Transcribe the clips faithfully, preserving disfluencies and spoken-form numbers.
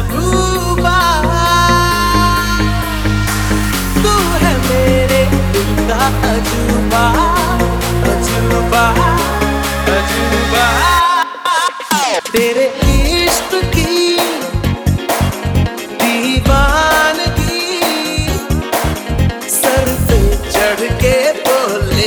महबूबा, तू है मेरे दिल का अजूबा, अजूबा, अजूबा। तेरे इश्क की दीवानगी सर पे चढ़ के बोले,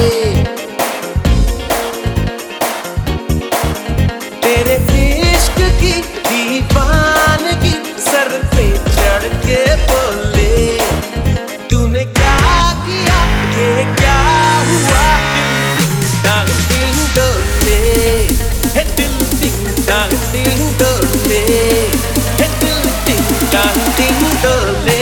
तेरे इश्क की दीवानगी सर पे चढ़ के बोले। तूने क्या किया, ये क्या हुआ, दिल टिंग डोले, हे दिल टिंग टिंग डोले, हे दिल टिंग टिंग डोले।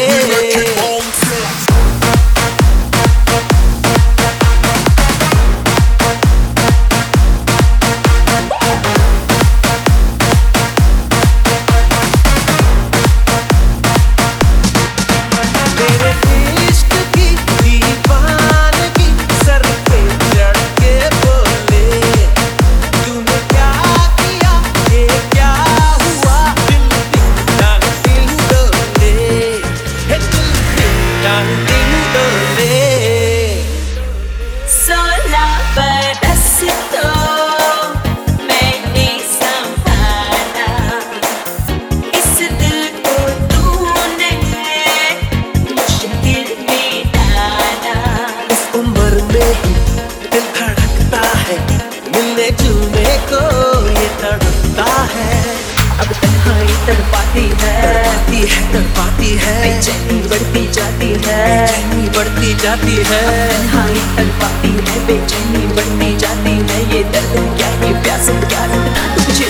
सोलह बरस तो मैंने संभाला, इस दिल को तूने मुश्किल में डाला। इस उम्र में ही दिल धड़कता है, मिलने जुलने को ये तड़पता है। अब तन्हाई तड़पाती है, तड़पाती है, तड़पाती है, बेचैनी बढ़ती जाती है, बेचैनी बढ़ती जाती है। तन्हाई तड़पाती है, बेचैनी बढ़ती जाती है। ये दर्द क्या, ये प्यास क्या, रखना तुझे